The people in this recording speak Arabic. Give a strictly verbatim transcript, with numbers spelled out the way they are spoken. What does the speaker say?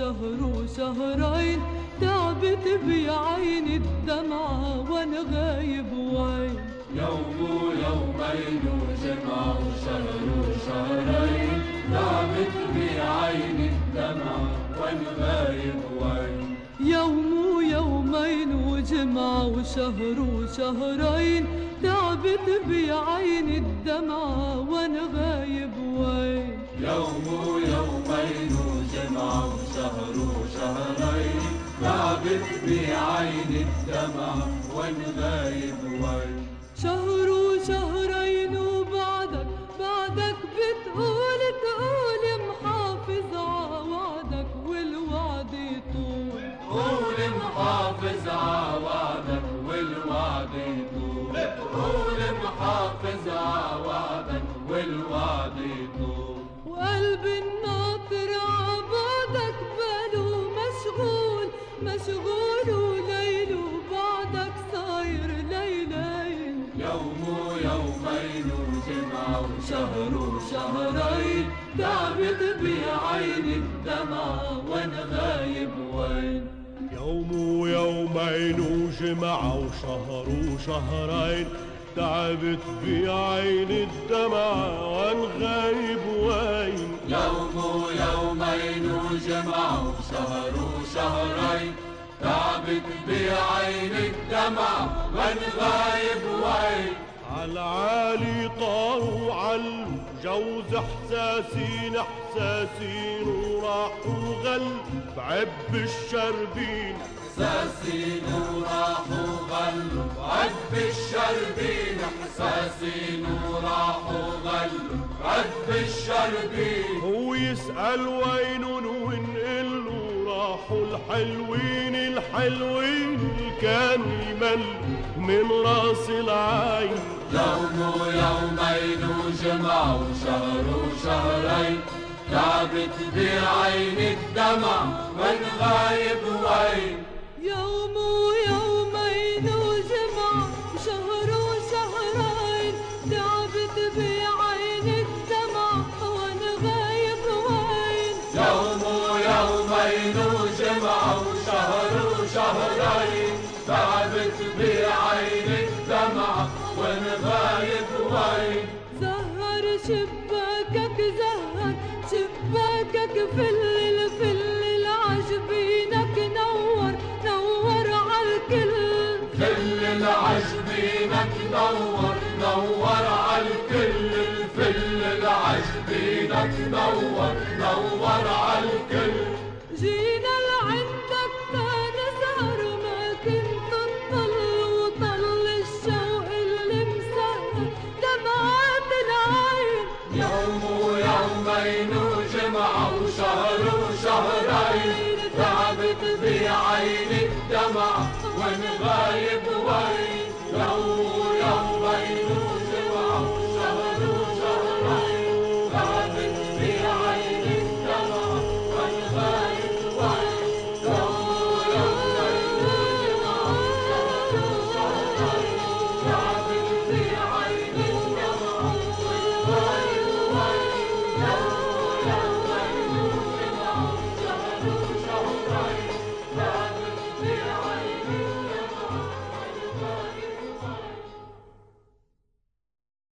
وشهر وشهرين تعبت بعيني الدمعة وانا غايب وين. يوم ويومين وجمعة وشهر وشهرين تعبت بعيني الدمعة وانا غايب وين. يوم ويومين وجمعة وشهر وشهرين تعبت بعيني الدمعة وانا غايب وين. يوم ويومين وجمعة وشهر وشهرين تعبت بعيني الدمعة وانا غايب وين. شهر وشهرين وبعدك بعدك بتقول تقول محافظ عوعدك والوعد يطول. قول محافظ عوعدك والوعد يطول. قول محافظ عوعدك والوعد يطول. وقلبي الناطر عبعدك باله مشغول مشغول وليل وبعدك صاير ليلين. يوم ويومين وجمعة وشهر وشهرين تعبت بعيني الدمعة وانا غايب وين. يوم ويومين وجمعة وشهر وشهرين تعبت بعيني الدمعة وانا غايب وين. يوم ويومين وجمعة وشهر وشهرين تعبت بعيني الدمعة وانا غايب وين. عالعالي طاروا علو جوز احساسين احساسين وراحوا غل بعب الشربين. احساسين وراحوا غلوا بعب الشربين. احساسين وراحوا غلوا بعب الشربين. هو يسأل وينن ونقله راحوا الحلوين الحلوين اللي كانوا يملوا من راس العين. يوم ويومين وجمعة وشهر وشهرين تعبت بعيني الدمع وانا غايب وين. يوم ويومين وجمعة وشهر وشهرين تعبت بعيني الدمع وانا غايب وين. يوم ويومين وجمعة وشهر وشهرين تعبت بعيني الدمع وانا غايب وين. زهر شباكك زهر شباكك فل فل العجبينك نور نور عالكل. كل العجبينك نور نور عالكل. الفل العجبينك نور نور عالكل. جينا لعندك تنسهر ما كنت تطل وطل الشوق اللي مسهر دمعات العين. يوم ويومين وجمعة وشهر وشهرين تعبت بعيني الدمع وانا غايب